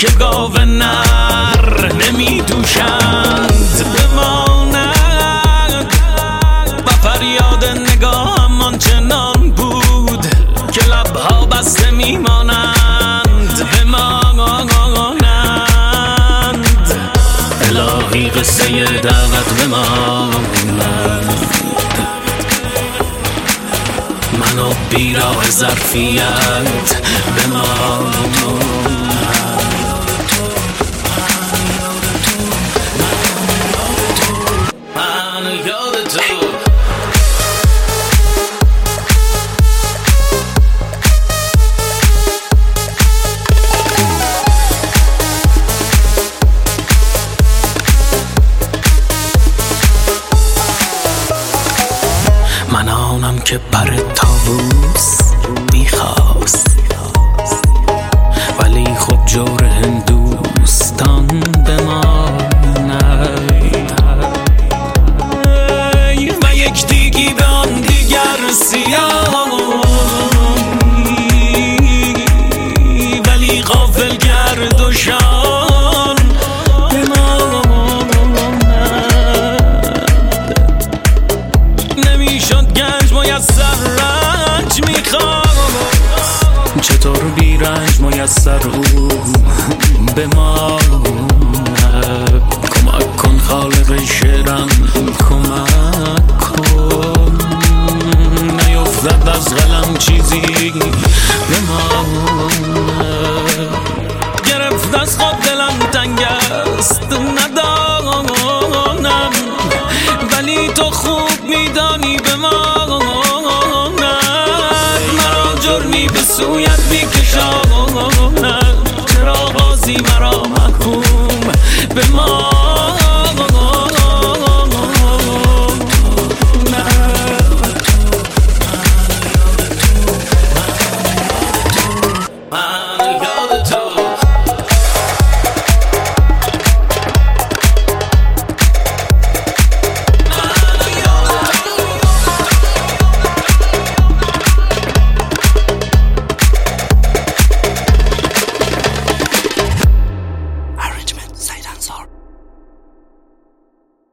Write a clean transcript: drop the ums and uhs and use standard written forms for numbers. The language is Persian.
که گاو نر نمی دوشند بماند و فریاد نگاهم آنچنان بود که لبها بسته میمانند بمانند. الهی قصه دعوت بماند، منو بیراه ظرفیت بماند. من آنم که پر طاووس میخواست، ولی خب جور هندوستان بماند و یک دیگی به آن دیگر سیاهی، ولی غافل گرد و شان رنج میخواست، چطور بی رنج میسر او به ما. کمک کن خالق شعرم، کمک کن نیفتد از قلم چیزی به ما. گرفت از خود دلم تنگ است ندانم، ولی تو خوب میدانی به ما جرمی به سویت میکشاند. چرا بازی مرا محکوم